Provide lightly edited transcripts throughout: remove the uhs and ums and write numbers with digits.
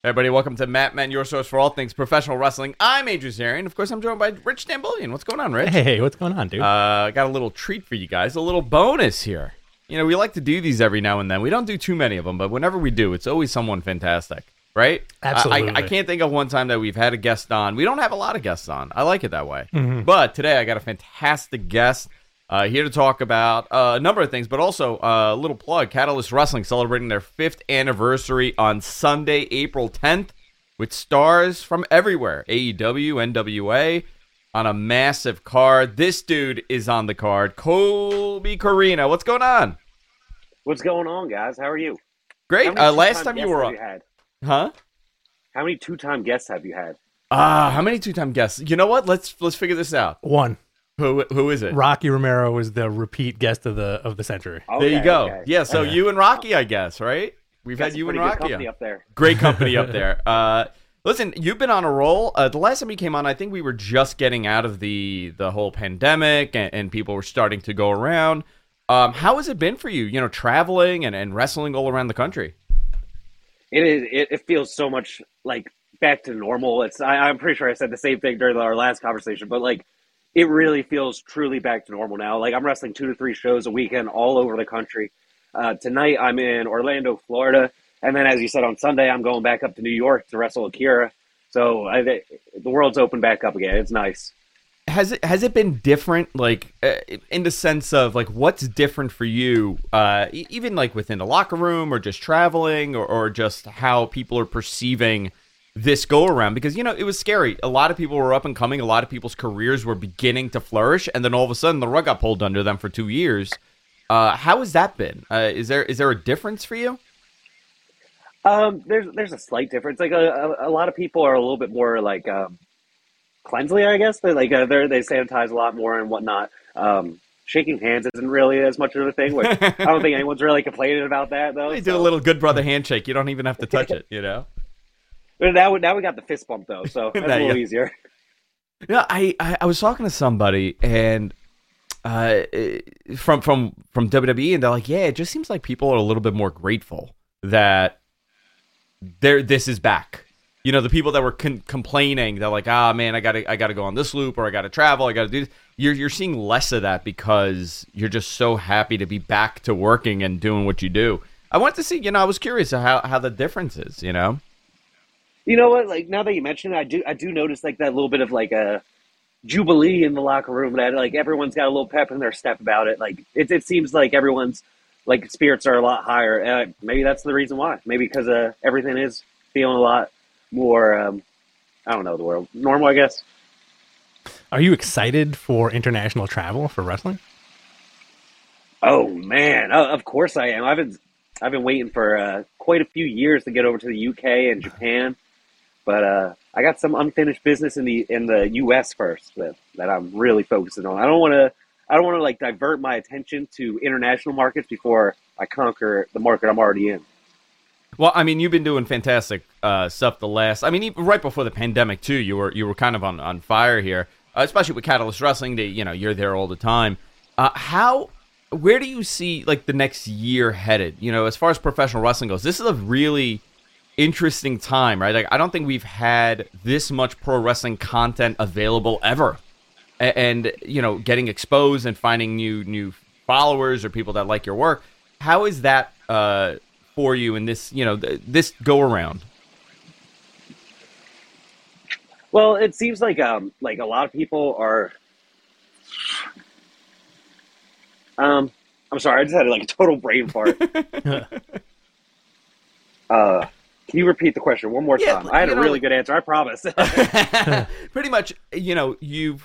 Hey everybody, welcome to Matt Men, your source for all things professional wrestling. I'm Adrian Zarian. Of course, I'm joined by Rich Stambolian. What's going on, Rich? Hey, what's going on, dude? I got a little treat for you guys, a little bonus here. You know, we like to do these every now and then. We don't do too many of them, but whenever we do, it's always someone fantastic, right? Absolutely. I can't think of one time that we've had a guest on. We don't have a lot of guests on. I like it that way. Mm-hmm. But today, I got a fantastic guest here to talk about a number of things, but also a little plug. Catalyst Wrestling celebrating their 5th anniversary on Sunday, April 10th. With stars from everywhere, AEW, NWA, on a massive card. This dude is on the card, Colby Corino. What's going on? What's going on, guys? How are you? Great. Last time you were on. Huh? How many two-time guests have you had? How many two-time guests? You know what? Let's figure this out. One. Who is it? Rocky Romero was the repeat guest of the century. There you go. Okay. Yeah, so you and Rocky, I guess, right? We've Got had some you and pretty good Rocky company on. up there. Great company up there. Listen, you've been on a roll. The last time you came on, I think we were just getting out of the whole pandemic, and people were starting to go around. How has it been for you? You know, traveling and wrestling all around the country. It is. It feels so much like back to normal. I'm pretty sure I said the same thing during our last conversation, but like, it really feels truly back to normal now. Like, I'm wrestling 2 to 3 shows a weekend all over the country. Tonight I'm in Orlando, Florida. And then, as you said, on Sunday, I'm going back up to New York to wrestle Akira. So the world's opened back up again. It's nice. Has it been different, like, in the sense of, like, what's different for you, even, like, within the locker room or just traveling or just how people are perceiving this go-around? Because, you know, it was scary. A lot of people were up and coming. A lot of people's careers were beginning to flourish. And then all of a sudden, the rug got pulled under them for 2 years. How has that been? Is there a difference for you? There's a slight difference. Like a lot of people are a little bit more like cleansely, I guess. They they sanitize a lot more and whatnot. Shaking hands isn't really as much of a thing. Which I don't think anyone's really complaining about that though. They do a little good brother handshake. You don't even have to touch it, you know. But now we got the fist bump though, so that's a little easier. Yeah, I was talking to somebody and from WWE, and they're like, yeah, it just seems like people are a little bit more grateful that this is back. You know, the people that were complaining, they're like, man, I gotta go on this loop, or I gotta travel, I gotta do this. You're seeing less of that because you're just so happy to be back to working and doing what you do. I wanted to see, you know, I was curious how the difference is, you know. You know what? Like, now that you mention it, I do notice like that little bit of like a jubilee in the locker room, that like everyone's got a little pep in their step about it. Like it seems like everyone's like spirits are a lot higher. Maybe that's the reason why. Maybe because everything is feeling a lot more. I don't know the word. Normal, I guess. Are you excited for international travel for wrestling? Oh man, of course I am. I've been waiting for quite a few years to get over to the UK and Japan, but I got some unfinished business in the US first that I'm really focusing on. I don't want to like divert my attention to international markets before I conquer the market I'm already in. Well, I mean, you've been doing fantastic stuff the last. I mean, even right before the pandemic too. You were kind of on fire here, especially with Catalyst Wrestling. You're there all the time. Where do you see like the next year headed? You know, as far as professional wrestling goes, this is a really interesting time, right? Like, I don't think we've had this much pro wrestling content available ever, and you know, getting exposed and finding new followers or people that like your work. How is that for you in this, you know, this go around? Well, it seems like a lot of people are. I'm sorry, I just had like a total brain fart. Can you repeat the question one more time? I had a really good answer, I promise. Pretty much, you know,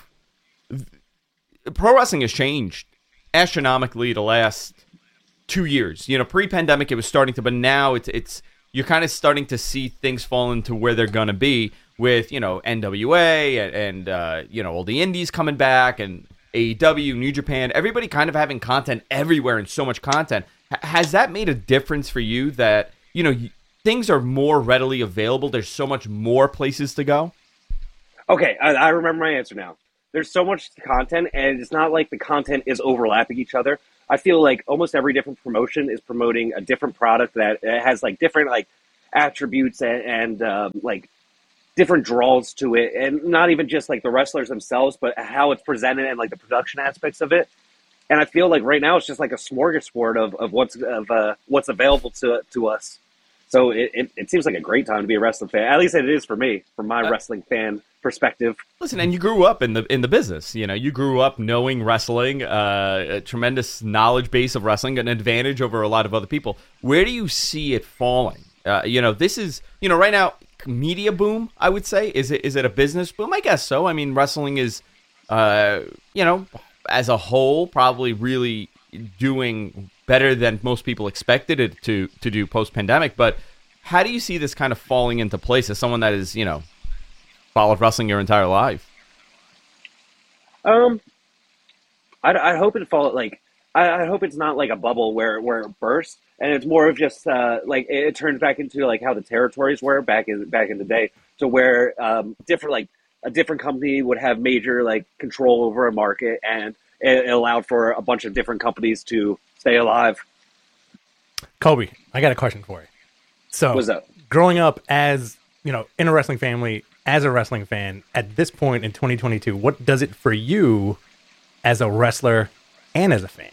pro wrestling has changed astronomically the last 2 years. You know, pre-pandemic it was starting to, but now it's you're kind of starting to see things fall into where they're gonna be with, you know, NWA and you know, all the indies coming back and AEW, New Japan, everybody kind of having content everywhere and so much content. Has that made a difference for you that, you know, things are more readily available? There's so much more places to go? Okay, I remember my answer now. There's so much content, and it's not like the content is overlapping each other. I feel like almost every different promotion is promoting a different product that has like different like attributes and like different draws to it, and not even just like the wrestlers themselves, but how it's presented and like the production aspects of it. And I feel like right now it's just like a smorgasbord of what's available to us. So it seems like a great time to be a wrestling fan. At least it is for me, from my wrestling fan perspective. Listen, and you grew up in the business. You know, you grew up knowing wrestling, a tremendous knowledge base of wrestling, an advantage over a lot of other people. Where do you see it falling? This is, right now, media boom, I would say. Is it a business boom? I guess so. I mean, wrestling is, as a whole, probably really doing better than most people expected it to do post-pandemic. But how do you see this kind of falling into place as someone that is, followed wrestling your entire life? I hope it fall like I hope it's not like a bubble where it bursts, and it's more of just like it turns back into like how the territories were back in the day, to where different like a different company would have major like control over a market, and it allowed for a bunch of different companies to stay alive. Kobe, I got a question for you. So, what's up? Growing up as, in a wrestling family, as a wrestling fan, at this point in 2022, what does it for you as a wrestler and as a fan?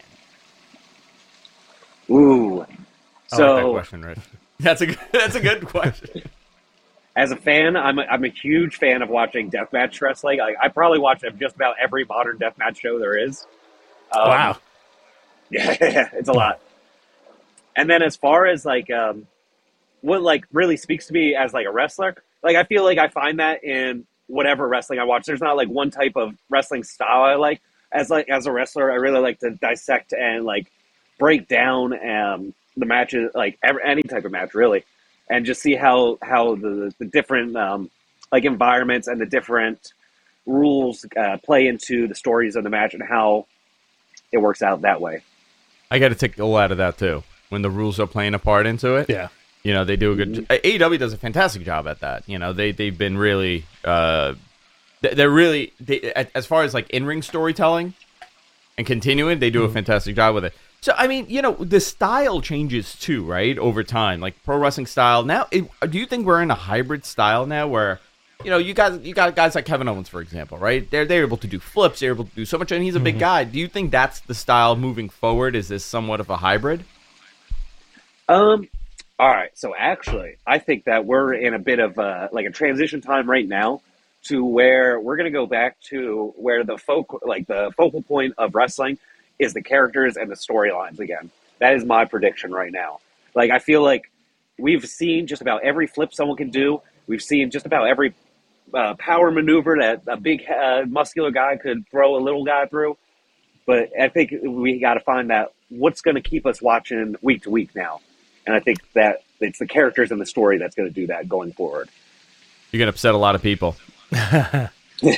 Ooh. So, I like that question, Rich. That's a good question. As a fan, I'm a huge fan of watching deathmatch wrestling. I probably watch just about every modern deathmatch show there is. Wow. Yeah, it's a lot. And then as far as like what like really speaks to me as like a wrestler, like I feel like I find that in whatever wrestling I watch. There's not like one type of wrestling style I like. As a wrestler, I really like to dissect and like break down the matches, like any type of match really, and just see how the different like environments and the different rules play into the stories of the match and how it works out that way. I got to take a lot of that too. When the rules are playing a part into it, yeah, they do a good. AEW does a fantastic job at that. They've been really, they're really as far as like in-ring storytelling and continuing, they do a fantastic job with it. So I mean, the style changes too, right, over time. Like pro wrestling style now. Do you think we're in a hybrid style now, where you got guys like Kevin Owens, for example, right? They're able to do flips, they're able to do so much, and he's a big guy. Do you think that's the style moving forward? Is this somewhat of a hybrid? All right. So actually, I think that we're in a bit of like a transition time right now, to where we're going to go back to where the focal point of wrestling is the characters and the storylines again. That is my prediction right now. Like, I feel like we've seen just about every flip someone can do. We've seen just about every power maneuver that a big muscular guy could throw a little guy through. But I think we got to find that what's going to keep us watching week to week now. And I think that it's the characters and the story that's going to do that going forward. You're going to upset a lot of people. But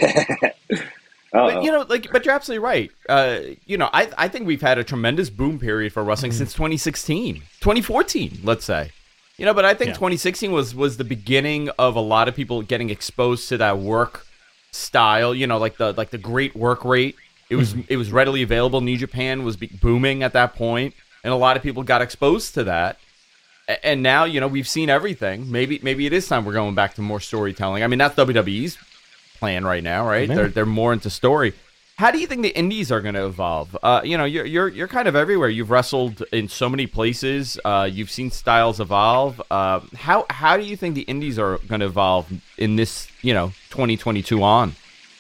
you're absolutely right. I think we've had a tremendous boom period for wrestling since 2014, let's say. But I think 2016 was the beginning of a lot of people getting exposed to that work style. Like the great work rate. It was readily available. New Japan was booming at that point, and a lot of people got exposed to that. And now, we've seen everything. Maybe it is time we're going back to more storytelling. I mean, that's WWE's plan right now, right? Yeah. They're more into story. How do you think the indies are going to evolve? You're kind of everywhere. You've wrestled in so many places. You've seen styles evolve. How do you think the indies are going to evolve in this 2022 on?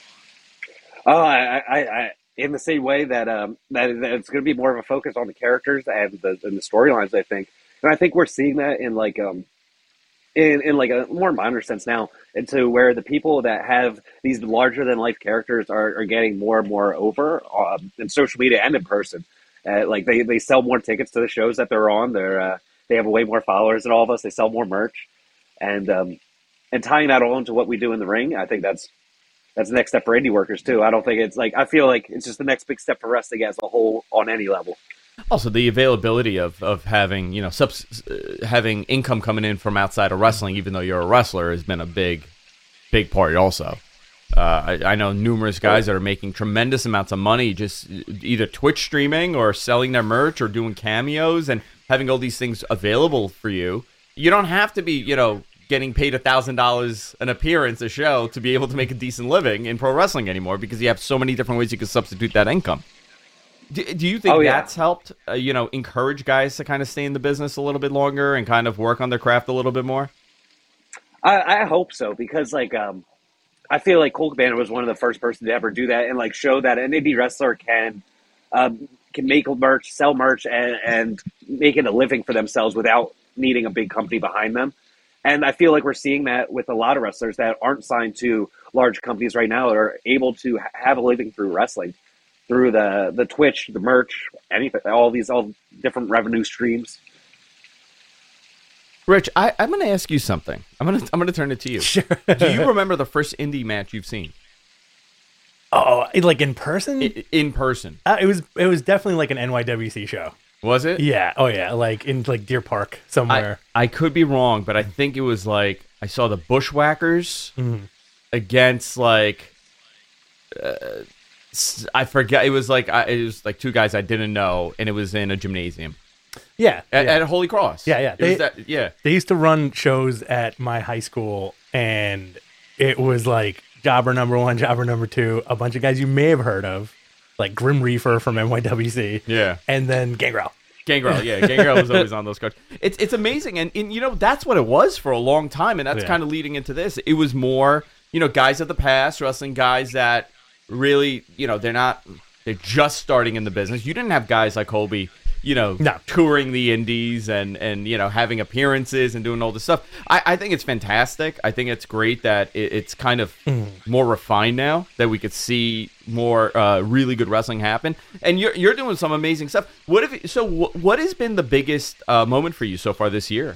I in the same way that that it's going to be more of a focus on the characters and the storylines, I think. And I think we're seeing that in like in like a more minor sense now, into where the people that have these larger than life characters are getting more and more over in social media and in person. Like they sell more tickets to the shows that they're on. They have way more followers than all of us. They sell more merch, and tying that all into what we do in the ring, I think that's the next step for indie workers too. I don't think it's like, I feel like it's just the next big step for wrestling as a whole on any level. Also, the availability of having having income coming in from outside of wrestling, even though you're a wrestler, has been a big part. Also, I know numerous guys that are making tremendous amounts of money just either Twitch streaming or selling their merch or doing cameos and having all these things available for you. you don't have to be, getting paid $1,000 an appearance a show to be able to make a decent living in pro wrestling anymore, because you have so many different ways you can substitute that income. Do you think that's helped, encourage guys to kind of stay in the business a little bit longer and kind of work on their craft a little bit more? I hope so, because I feel like Colt Cabana was one of the first person to ever do that and show that an indie wrestler can make merch, sell merch, and make it a living for themselves without needing a big company behind them. And I feel like we're seeing that with a lot of wrestlers that aren't signed to large companies right now, that are able to have a living through wrestling, through the Twitch, the merch, anything, all different revenue streams. Rich, I'm going to ask you something. I'm going to turn it to you. Sure. Do you remember the first indie match you've seen? Oh, like in person? In person. It was definitely like an NYWC show. Was it? Yeah. Oh, yeah. Like in Deer Park somewhere. I could be wrong, but I think it was I saw the Bushwhackers against I forget. It was like two guys I didn't know, and it was in a gymnasium. Yeah. At Holy Cross. Yeah. They used to run shows at my high school, and it was like Jobber number 1, Jobber number 2, a bunch of guys you may have heard of, like Grim Reaper from NYWC. Yeah. And then Gangrel. Gangrel was always on those cards. It's amazing, and that's what it was for a long time, and that's kind of leading into this. It was more, guys of the past, wrestling guys that really, they're just starting in the business. You didn't have guys like Colby, touring the indies and having appearances and doing all this stuff. I think it's fantastic. I think it's great that it's kind of more refined now, that we could see more really good wrestling happen. And you're doing some amazing stuff. What has been the biggest moment for you so far this year?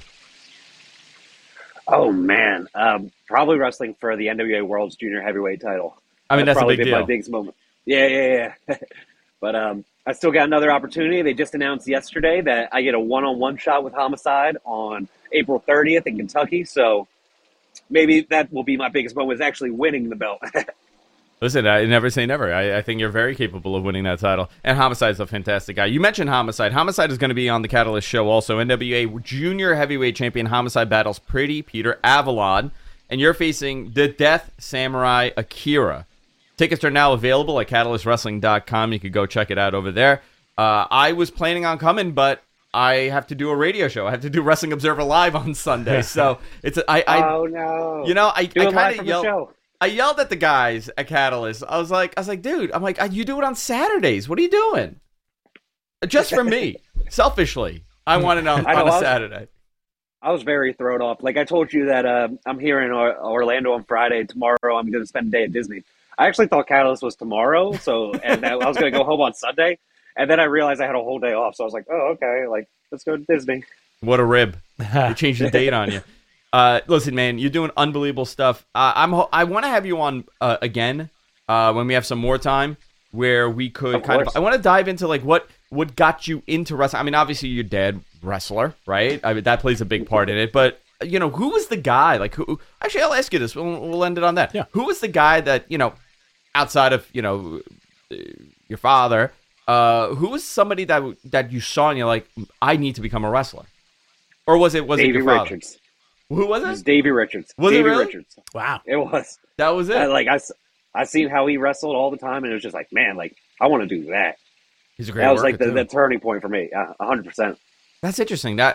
Oh man, probably wrestling for the NWA World's Junior Heavyweight title. I mean, that's probably a big been deal. my biggest moment. Yeah. But I still got another opportunity. They just announced yesterday that I get a one-on-one shot with Homicide on April 30th in Kentucky. So maybe that will be my biggest moment, is actually winning the belt. Listen, I never say never. I think you're very capable of winning that title. And Homicide's a fantastic guy. You mentioned Homicide. Homicide is going to be on the Catalyst show also. NWA Junior Heavyweight Champion Homicide battles Pretty Peter Avalon. And you're facing the Death Samurai Akira. Tickets are now available at CatalystWrestling.com. You could go check it out over there. I was planning on coming, but I have to do a radio show. I have to do Wrestling Observer Live on Sunday. So it's oh no! I kind of yelled. I yelled at the guys at Catalyst. I was like, dude, you do it on Saturdays. What are you doing? Just for me, selfishly, I want it on a Saturday. I was very thrown off. Like I told you that I'm here in Orlando on Friday. Tomorrow I'm going to spend a day at Disney. I actually thought Catalyst was tomorrow, and I was going to go home on Sunday, and then I realized I had a whole day off, so I was like, oh, okay, let's go to Disney. What a rib. They changed the date on you. Listen, man, you're doing unbelievable stuff. I want to have you on again when we have some more time, where we could I want to dive into what got you into wrestling. I mean, obviously your dad, wrestler, right? I mean, that plays a big part in it, but who was the guy? Who? Actually, I'll ask you this. We'll end it on that. Yeah. Who was the guy that outside of your father? Who was somebody that you saw and you're like, I need to become a wrestler? Or was it Davey your father? Richards? Who was it? It was Davey Richards. Was Davey it really? Richards. Wow. It was. That was it. I seen how he wrestled all the time, and it was just like, man, I want to do that. He's a great That was worker, the turning point for me. 100%. That's interesting. That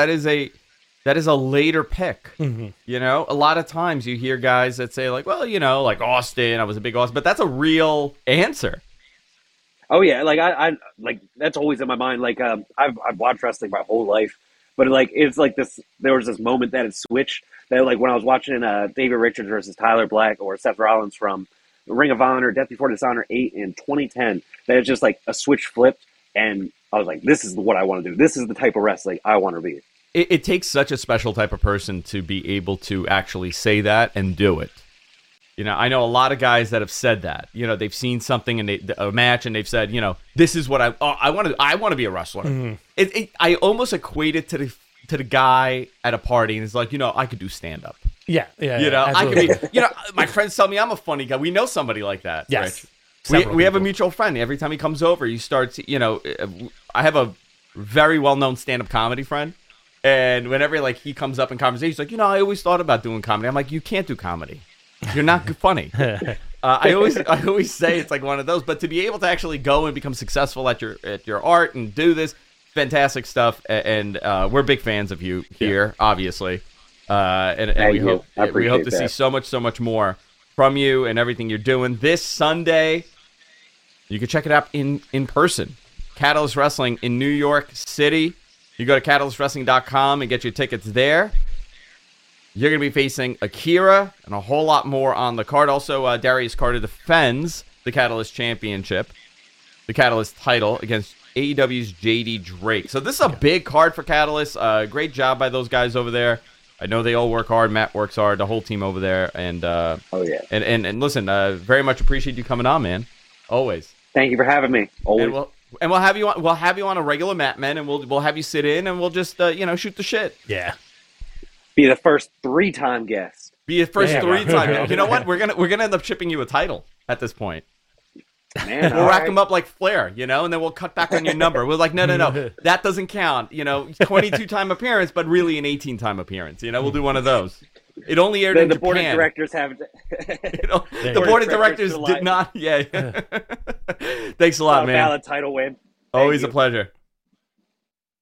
is a later pick. Mm-hmm. A lot of times you hear guys that say like Austin, I was a big Austin, but that's a real answer. Oh yeah, I that's always in my mind. I've watched wrestling my whole life, but it's like this. There was this moment that it switched. That when I was watching David Richards versus Tyler Black or Seth Rollins from Ring of Honor, Death Before Dishonor 8 in 2010, that it's just like a switch flipped, and I was like, this is what I want to do. This is the type of wrestling I want to be. It takes such a special type of person to be able to actually say that and do it. I know a lot of guys that have said that. They've seen something in a match and they've said, this is what I want to be a wrestler. Mm-hmm. I almost equate it to the guy at a party and it's like, I could do stand up. Yeah. I could be. My friends tell me I'm a funny guy. We know somebody like that. Yes. Rich. We have a mutual friend. Every time he comes over, he starts. I have a very well known stand up comedy friend. And whenever like he comes up in conversation, he's like, I always thought about doing comedy. I'm like, you can't do comedy. You're not funny. I always say it's like one of those. But to be able to actually go and become successful at your art and do this, fantastic stuff. And we're big fans of you here, obviously. And we hope to see so much more from you and everything you're doing this Sunday. You can check it out in person. Catalyst Wrestling in New York City. You go to catalystwrestling.com and get your tickets there. You're going to be facing Akira and a whole lot more on the card. Also, Darius Carter defends the Catalyst Championship, the Catalyst title, against AEW's JD Drake. So this is a big card for Catalyst. Great job by those guys over there. I know they all work hard. Matt works hard. The whole team over there. And and listen, very much appreciate you coming on, man. Always. Thank you for having me. Always. And we'll have you on. We'll have you on a regular Mat Men, and we'll have you sit in, and we'll just shoot the shit. Yeah. Be the first 3-time guest. Be the first 3-time. You know what? We're gonna end up shipping you a title at this point. Man, we'll rack them up like Flair, and then we'll cut back on your number. We're like, no, that doesn't count. 22-time appearance, but really an 18-time appearance. We'll do one of those. It only aired in the Japan. Board of directors have. The board of directors did not. Yeah. Thanks a lot, man. Valid title win. Always a pleasure.